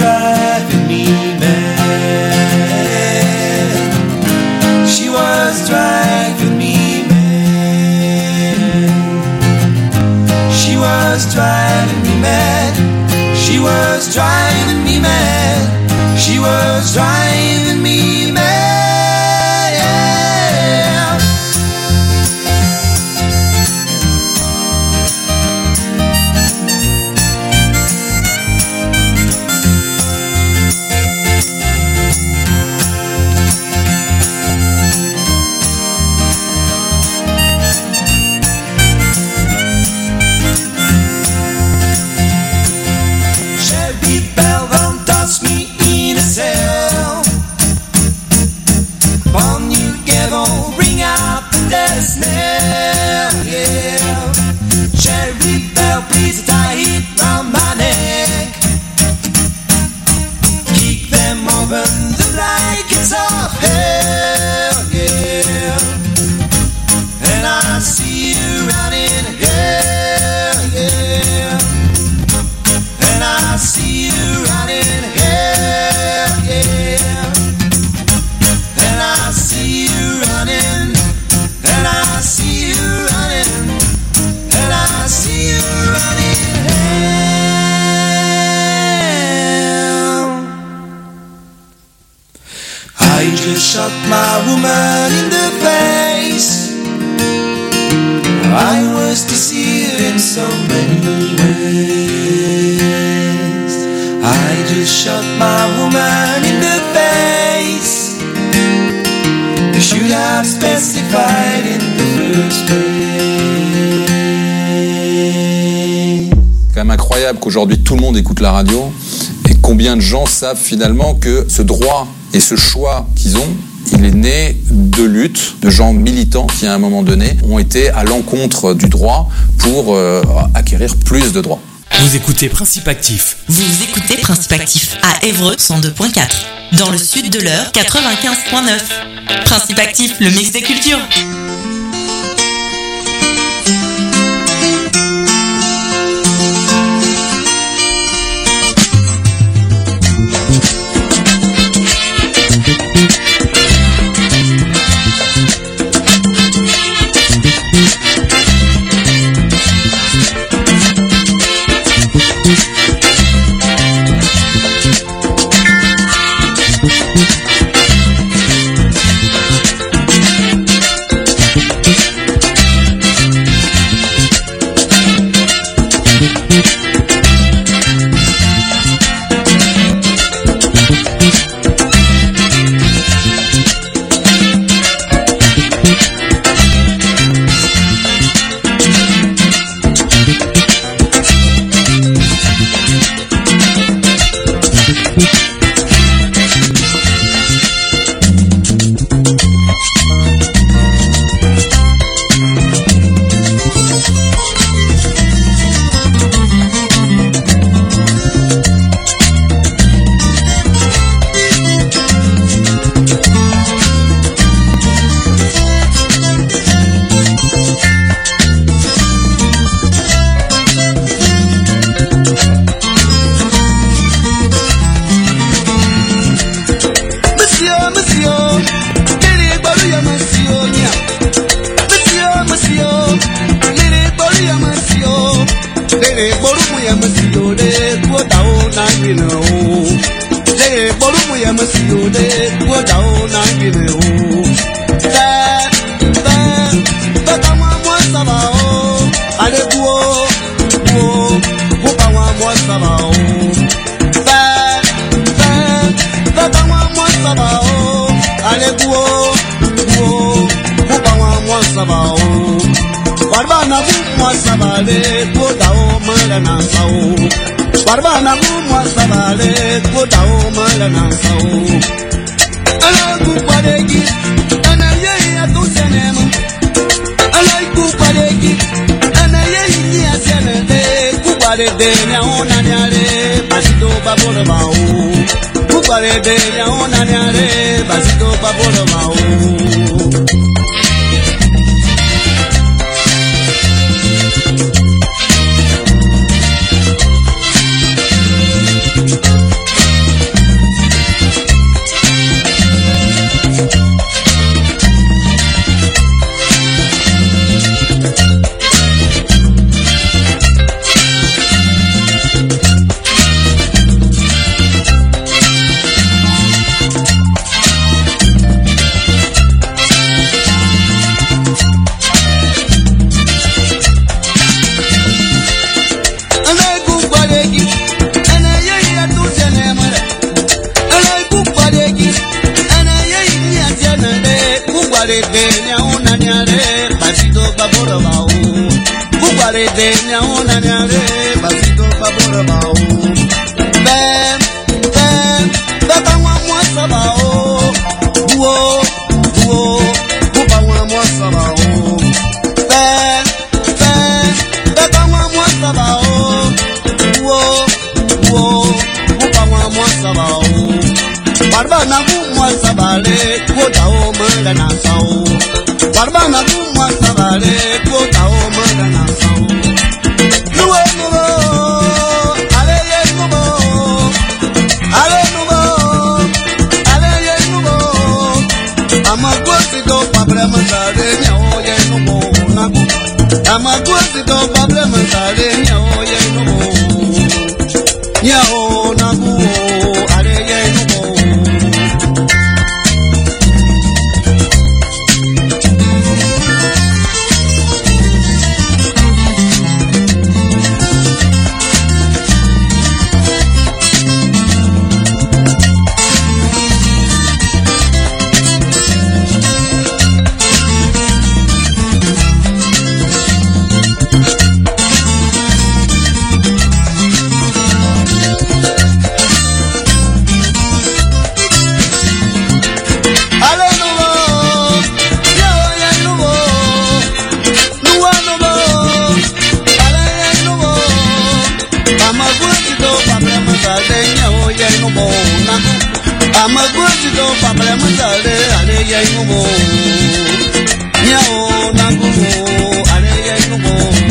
driving me mad. She was driving me mad. She was driving me mad. She was driving me mad. She was driving me mad. Shot my woman in the face. I was deceived in so many ways. I just shot my woman in the face. You should have specified in the first place. C'est quand même incroyable qu'aujourd'hui tout le monde écoute la radio et combien de gens savent finalement que ce droit et ce choix qu'ils ont, il est né de luttes, de gens militants qui à un moment donné ont été à l'encontre du droit pour acquérir plus de droits. Vous écoutez Principe Actif. Vous écoutez Principe Actif à Évreux 102.4. Dans le sud de l'Eure 95.9. Principe Actif, le mix des cultures. Kubaredenya unanyale basito babora bao. Kubaredenya unanyale basito babora bao. Bem, beba mwasa bao. Uo, kuba mwasa bao. Bem, beba mwasa bao. Uo, kuba mwasa bao. Barbana mwasa bale, kuda o manga na sao. Barbana mwasa bale, kuda o manga na sao. Nuo nuo, ale ye nuo, ale nuo, ale ye nuo. Amagosi do problema sale nyao ye nuo nago. Amagosi do problema sale nyao ye nuo. Nyao nago, ale ye nuo. Amagosi do problema sale ale ye numo. Nyao nangu ale ye numo.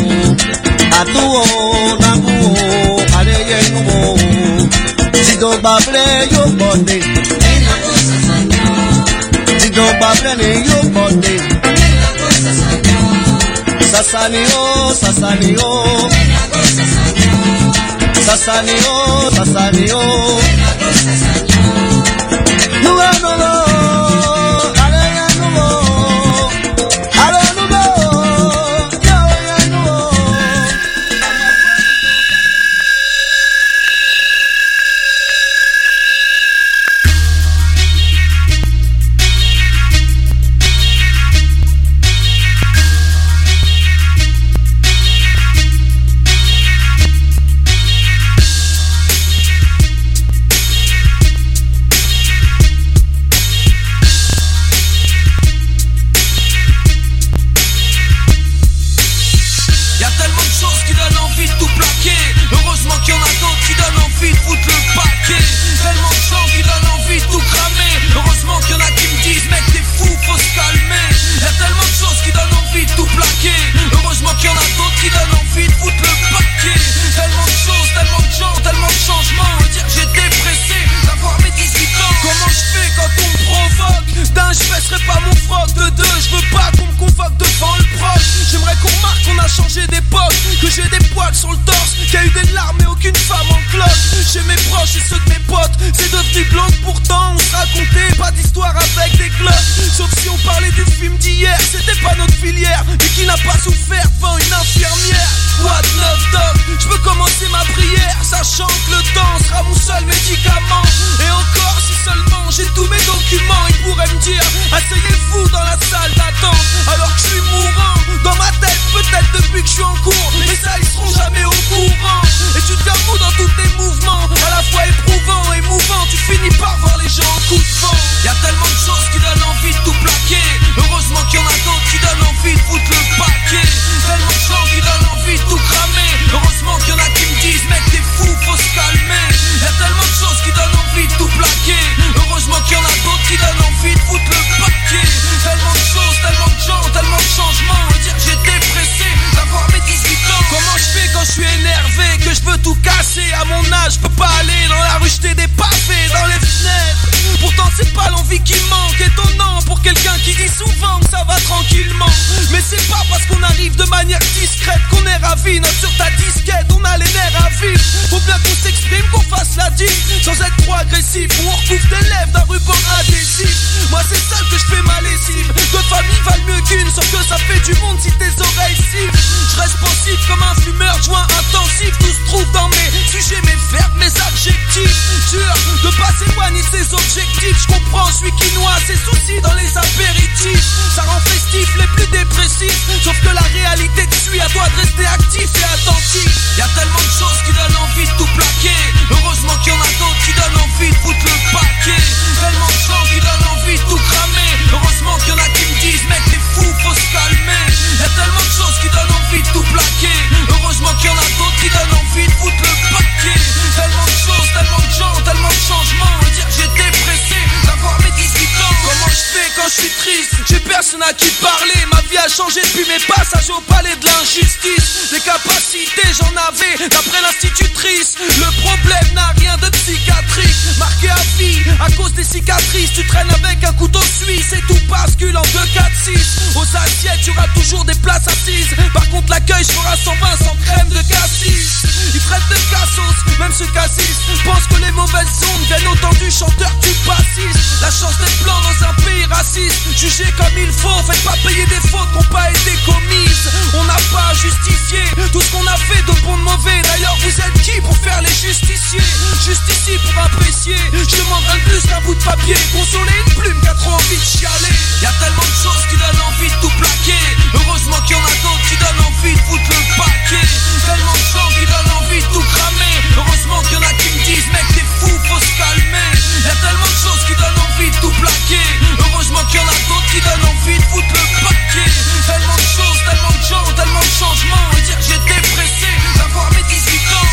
Atuo nangu ale ye numo. Si do bable yo bonde. La cosa sañó. Si do bable ne yo bonde. La cosa sañó. Sasanio, sasanio. La cosa sañó. Sasanio, sasanio. La cosa sañó. Nuwa nuwa, ale ya nuwa, ale nuwa, ya ya nuwa. Comme un fumeur, joint intensif, tout se trouve dans mes sujets, mes verbes, mes adjectifs. Dur de pas s'éloigner ses objectifs. Je comprends, je suis qui noie ses soucis dans les apéritifs. Ça rend festif les plus dépressifs. Sauf que la réalité te suit, à toi de rester actif et attentif. Y'a tellement de choses qui donnent envie de tout plaquer. Heureusement qu'il y en a d'autres qui donnent envie de foutre le paquet. Tellement de gens qui donnent envie de tout cramer. Heureusement qu'il y en a qui me disent mec t'es fou, faut se calmer. Y'a tellement de choses qui donnent envie de tout plaquer. Heureusement qu'il y en a d'autres qui donnent envie de foutre le paquet. Tellement de choses, tellement de gens, tellement de changements. Et dire que j'étais pressé d'avoir mes 18 ans. Comment je fais quand je suis triste? J'ai personne à qui parler. Ma vie a changé depuis mes passages au palais de l'injustice. Des capacités j'en avais d'après l'institutrice. Le problème n'a rien de psychiatrique. Marqué à vie à cause des cicatrices. Tu traînes avec un couteau suisse et tout bascule en 2, 4, 6. Aux assiettes tu auras toujours des places assises. Par contre l'accueil je ferai 120 sans crème de cassis. Ils traitent de cassos, même ceux cassis pensent que les mauvaises ondes viennent autant du chanteur que du bassiste. La chance d'être blanc dans un pays raciste. Jugé comme il faut, faites pas payer des fautes qui n'ont pas été commises. On n'a pas à justifier tout ce qu'on a fait de bon de mauvais. D'ailleurs vous êtes qui pour faire les justiciers? Juste ici pour apprécier. Je demande rien de plus qu'un bout de papier. Consoler une plume qui a trop envie de chialer. Y'a tellement de choses qui donnent envie de tout plaquer. Heureusement qu'il y en a d'autres qui donnent envie de foutre le paquet. Tellement de gens qui donnent envie de tout cramer. Heureusement qu'il y en a qui me disent mec t'es fou, faut se calmer. Y'a tellement de choses qui donnent envie de tout plaquer. Heureusement qu'il y en a d'autres qui donnent envie de foutre le paquet. Tellement de choses, tellement de gens, tellement de changements. Et dire que j'étais pressé d'avoir mes 18 ans.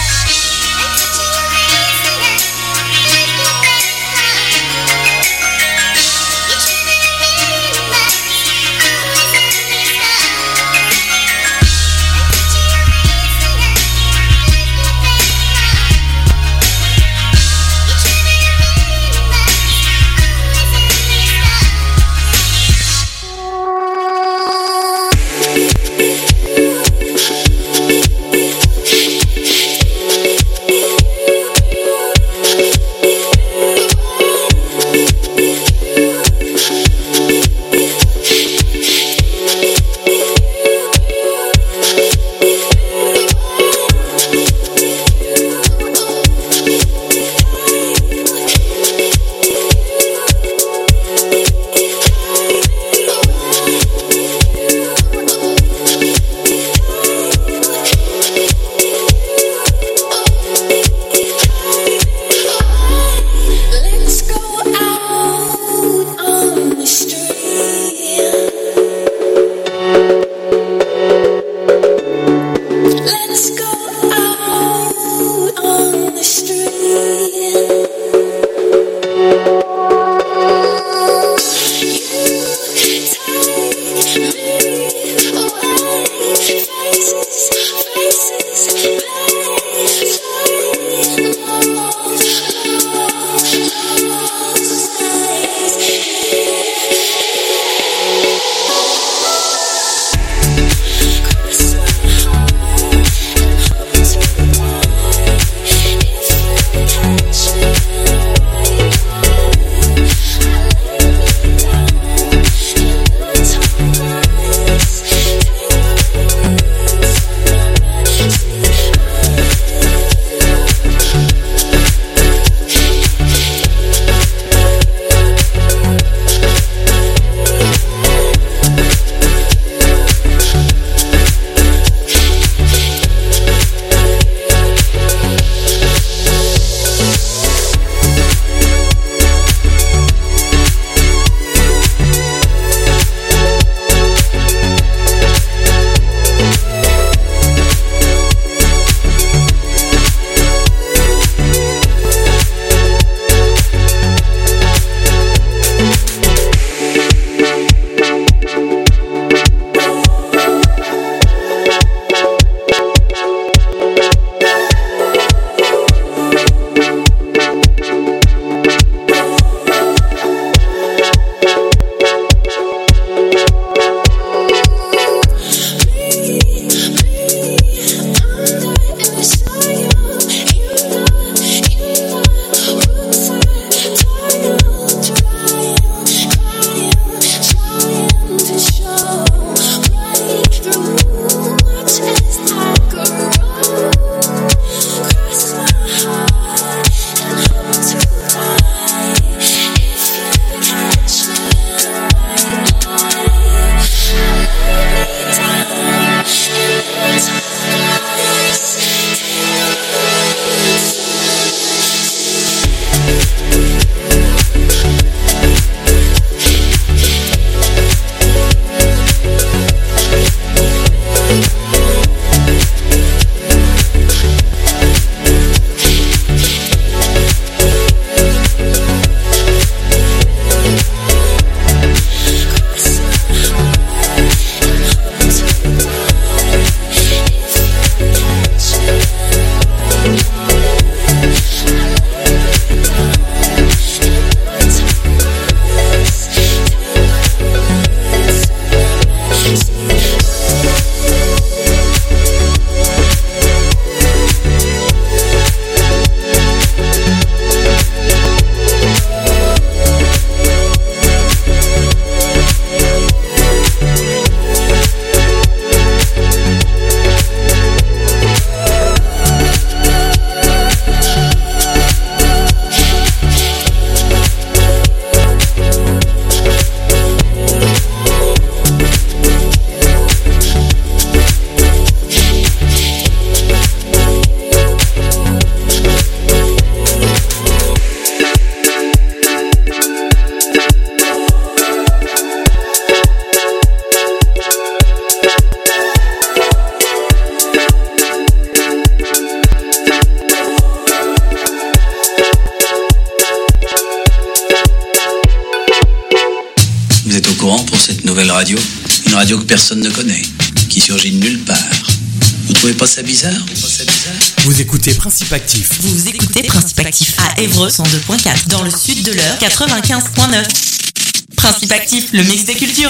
nouvelle radio. Une radio que personne ne connaît, qui surgit de nulle part. Vous trouvez pas ça bizarre? Vous écoutez Principe Actif. Vous écoutez Principe Actif à Évreux 102.4 dans le sud de l'Eure 95.9. Principe Actif, le mix des cultures.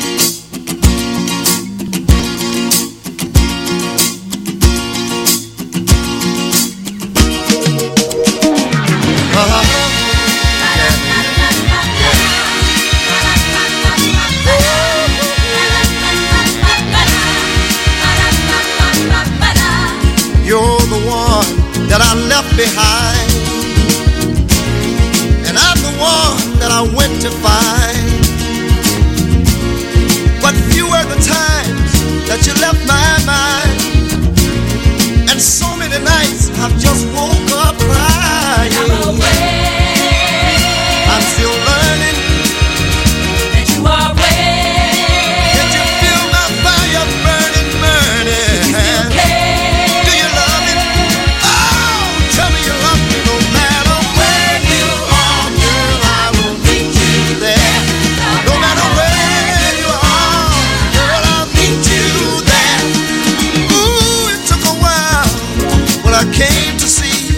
You're the one that I left behind, and I'm the one that I went to find. But few were the times that you left my mind, and so many nights I've just woke up crying. I'm away. I'm still learning that you are away. Did you feel my fire burning, burning? Do you still care? Do you love me? Oh, tell me you love me no matter where you are, girl. I will meet you there. No matter where you are, girl, I'll meet you there. Ooh, it took a while, but I came to see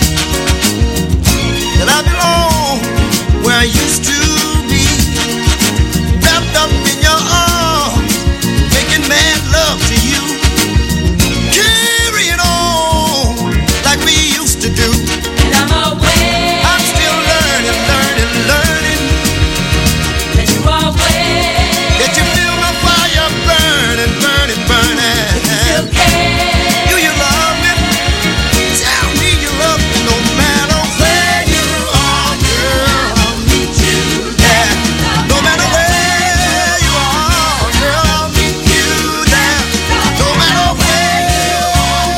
that I belong where I used to be, wrapped up in your arms, making mad love to you, carrying on like we used to do. And I'm away. I'm still learning, learning, learning that you are away. That you feel my fire burning, burning, burning. Do you still care? Do you love me? Tell me you love me no matter where you are, girl. I'll meet you there. No matter where you are, girl, I'll meet you there. No matter where you are,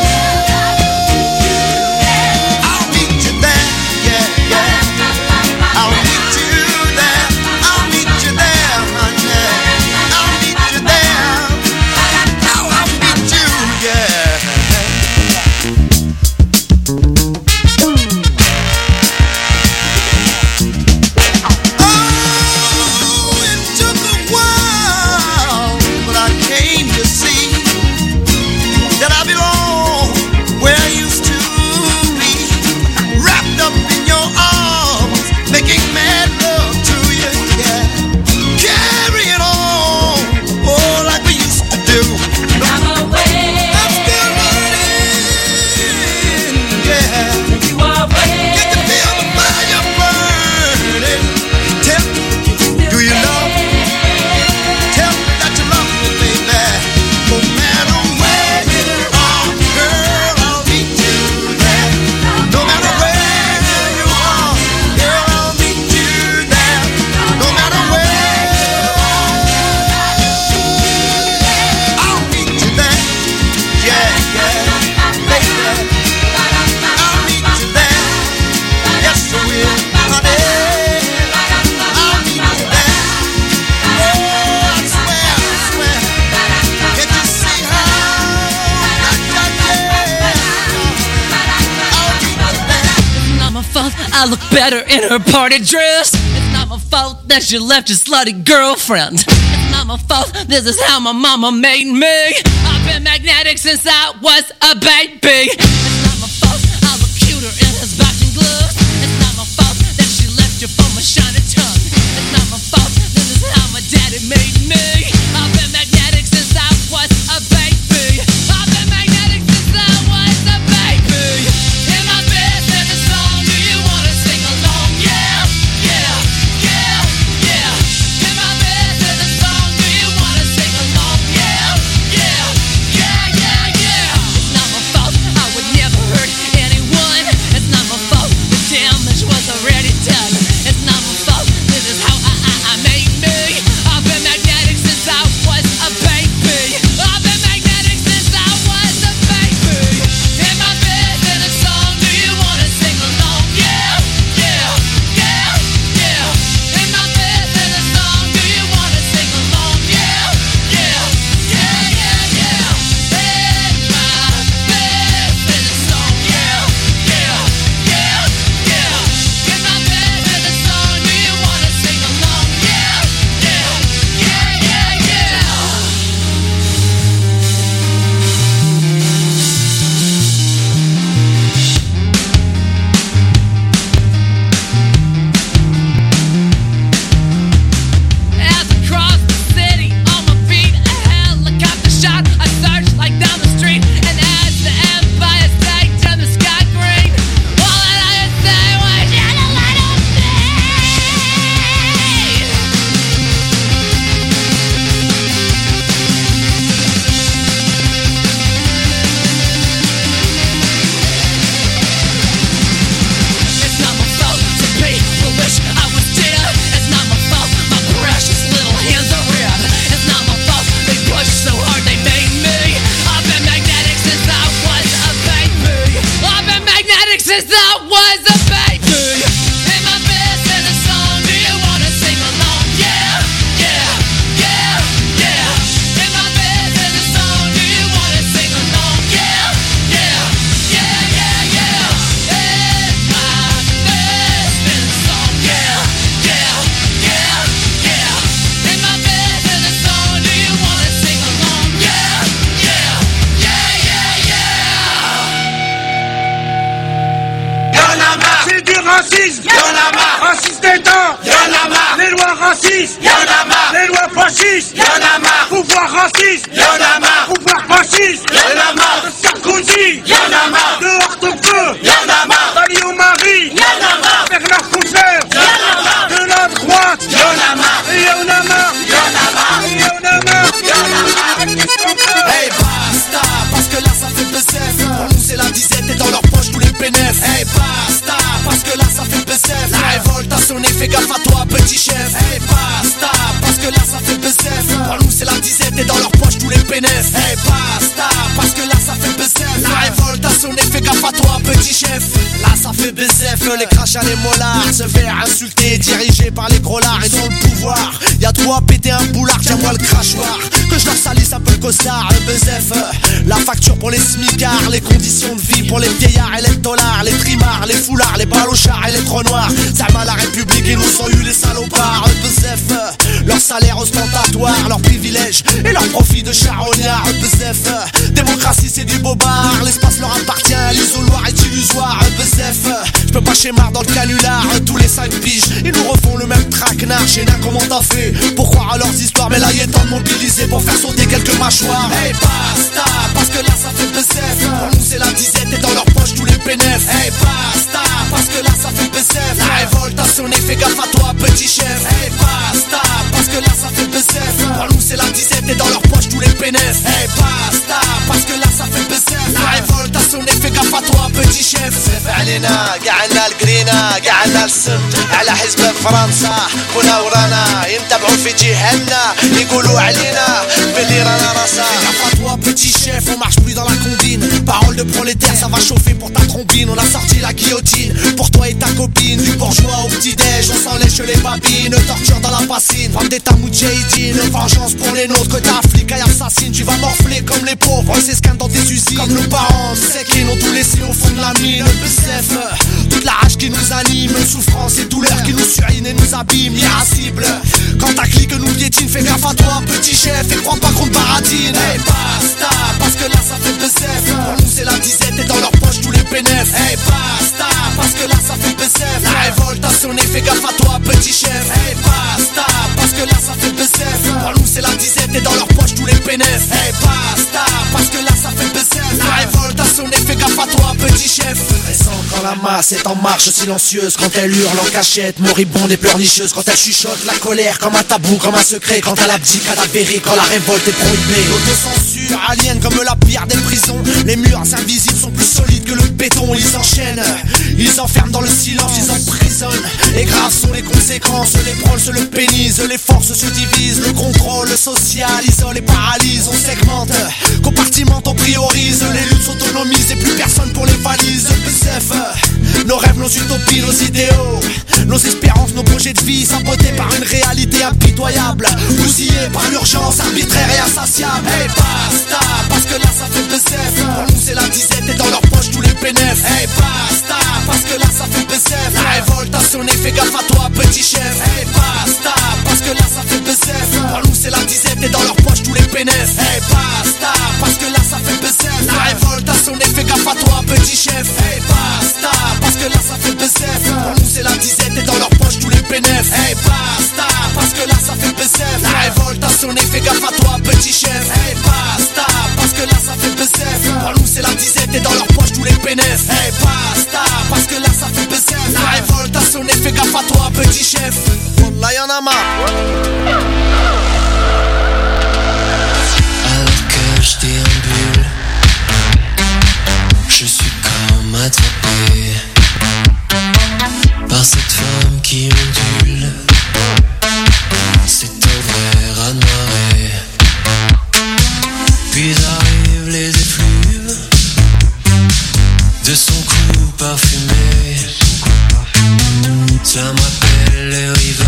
I'll meet you there. Yeah, yeah. I'll meet you there. I'll meet you there, honey. I'll meet you there. I'll meet you, yeah. Oh, it took a while, but I came to see that I belong where I used to be, wrapped up in your arms, making mad love to you, yeah, carrying on, oh, like we used to do. I'm away. I'm still learning, yeah. You are away. Get to feel the fire burning. Tell me, do you love me? Tell me that you love me, baby. No matter where you are, girl, I'll meet you there. No matter where you are, girl, I'll meet you there. No matter where you are, I'll meet you there. Yeah, yeah, baby, I'll meet you there. Yes, I will, honey. I'll meet you there. Oh, I swear, can't you see how I'll meet you there. It's not my fault I look better in her party dress. It's not my fault that she left your slutty girlfriend. It's not my fault, this is how my mama made me. I've been magnetic since I was a baby. It's not my fault I look cuter in his boxing gloves. It's not my fault that she left you for my shiny tongue. It's not my fault, this is how my daddy made me. I've been magnetic since I was a baby. I've been magnetic since I was a baby. In my bed, there's a song, do you wanna sing along? Yeah, yeah, yeah, yeah. In my bed, there's a song, do you wanna sing along? Yeah, yeah, yeah, yeah, yeah. It's not my fault, I would never hurt anyone. It's not my fault, the damage was already done. It's not my fault, this is how I made me. I've been magnetic since I was a baby. I've been magnetic since I was a baby. In my bed, there's a song, do you wanna sing along? Yeah, yeah, yeah, yeah. In my bed, there's a song, do you wanna sing along? Yeah, yeah, yeah, yeah, yeah. In my bed, there's a song, yeah, yeah, yeah, yeah. In my bed, there's fascistes, y'en a marre. Les lois fascistes, y'en a marre. Pouvoir raciste, y'en a marre. Pouvoir fasciste, y'en a marre. De Sarkozy, y'en a marre. De Hortefeux, y'en a marre. Dalio Marie, y'en a marre. Bernard Kouchner, y'en a marre. De la droite, y'en a marre. Et y'en a marre, y'en a marre. Et y'en a marre, y'en a marre. Hey basta, parce que là ça fait BCF. Pour nous c'est la disette et dans leur poche tous les bénéfices. Hey basta, parce que là ça fait BCF. La révolte a sonné, fais gaffe à toi petit chef. Hey basta, parce que là ça fait BCF. Pour nous c'est la disette et dans leur poche tous les bénéfices. Hey basta, parce que là ça fait BCF. La révolte a sonné, fais gaffe à toi petit chef. Là ça fait BCF, les crachats, les mollards. Se faire insulter, dirigé par les gros lards. Ils ont le pouvoir, y'a trop à péter un boulard. Tiens-moi le crachoir, que je leur salisse un peu le costard. Le BCF, la facture pour les smicards. Les conditions de vie pour les vieillards et les dollars. Les trimards, les foulards, les balochards et les trous noirs. Ça m'a la République, ils nous ont eu les salopards. Le BCF, leur salaire ostentatoire, leurs privilèges et leurs profits de charognards. Le BCF, démocratie c'est du bobard. L'espace leur appartient, l'isoloir est illusoire. Le BCF, je peux pas schémar dans le canular. Tous les 5 piges, ils nous refont le même traquenard. Chez Nain, comment t'as fait pour croire à leurs histoires? Mais là il est temps de mobiliser pour faire sauter quelques mâchoires. Hey basta, parce que là ça fait BCF. Pour nous c'est la disette et dans leur poche tous les bénéfices. Hey basta, parce que là ça fait BCF. La révolte a sonné, fais gaffe à toi petit chef. Hey basta, parce que là ça fait BCF. Pour nous c'est la disette et dans leur poche tous les bénéfices. Hey basta, parce que là ça fait BCF. La révolte a sonné, fais gaffe à toi petit chef. سيف علينا قعنا القرينا قعنا السم على حزب فرنسا كنا ورانا ينتبعوا في جهلنا يقولوا علينا باللي رانا راسا. Fais gaffe à toi petit chef, on marche plus dans la combine. Parole de prolétaire, ça va chauffer pour ta trombine. On a sorti la guillotine pour toi et ta copine. Du bourgeois au petit-déj, on s'en lèche les babines. Torture dans la bassine, femme d'état moudjahidine. Vengeance pour les nôtres, que ta flic et assassine. Tu vas morfler comme les pauvres, on s'escanne dans tes usines. Comme nos parents, c'est qu'ils n'ont tout laissé au fond de la mine. Le BCF, toute la rage qui nous anime. Souffrance et douleur qui nous surinent et nous abîment. Irascible, quand ta clique nous piétine. Fais gaffe à toi petit chef et crois pas qu'on te baratine. Hey basta, parce que là ça fait BCF. Pour nous c'est la disette et dans leur poche tous les bénéfices. Hey basta, parce que là ça fait BCF. La révolte a sonné, fais gaffe à toi petit chef. Hey basta, parce que là ça fait BCF. Pour nous c'est la disette et dans leur poche tous les bénéfices. Hey basta, parce que là ça fait BCF. La révolte a sonné, fais gaffe à toi petit chef. Elle sent quand la masse est en marche silencieuse. Quand elle hurle en cachette, moribonde et pleurnicheuse. Quand elle chuchote la colère comme un tabou, comme un secret. Quand elle abdique cadavérique, quand la révolte est prohibée. L'autocensure aliène comme la pire des prisons. Les murs invisibles sont plus solides que le béton. Ils enchaînent, ils enferment dans le silence, ils emprisonnent. Et graves sont les conséquences, les prôles se le pénisent. Les forces se divisent, le contrôle social isole et paralyse. On segmente, compartimente, on priorise. Les luttes s'autonomisent et plus personne pour les valises. Le BCF, nos rêves, nos utopies, nos idéaux, nos espérances, nos projets de vie sabotés par une réalité impitoyable, bousillés par l'urgence arbitraire et insatiable. Hey basta, parce que là ça fait BCF. Pour nous c'est la disette et dans leur poche tous les bénéfices. Hey basta, parce que là ça fait BCF. La révolte a sonné, fais gaffe à toi petit chef. Hey basta, parce que là ça fait BCF. Pour nous c'est la disette et dans leur poche tous les bénéfices. Hey basta, parce que là ça fait BCF. La révolte a sonné, fais gaffe à toi petit chef. Hey basta, parce que là ça fait BCF. Pour nous c'est la disette et dans leur poche tous les bénéfices. Hey basta, parce que là ça fait BCF. La révolte a sonné, fais gaffe à toi petit chef. Hey basta, parce que là ça fait BCF. Pour nous c'est la disette et dans leur poche tous les bénéfices. Hey basta, parce que là ça fait BCF. La révolte a sonné, fais gaffe à toi petit chef. Wallah y'en a marre. Alors que je déambule, je suis comme attrapé par cette femme qui ondule. C'est un vrai raz-de-marée. Puis arrivent les effluves de son cou parfumé. Ça me rappelle les rivers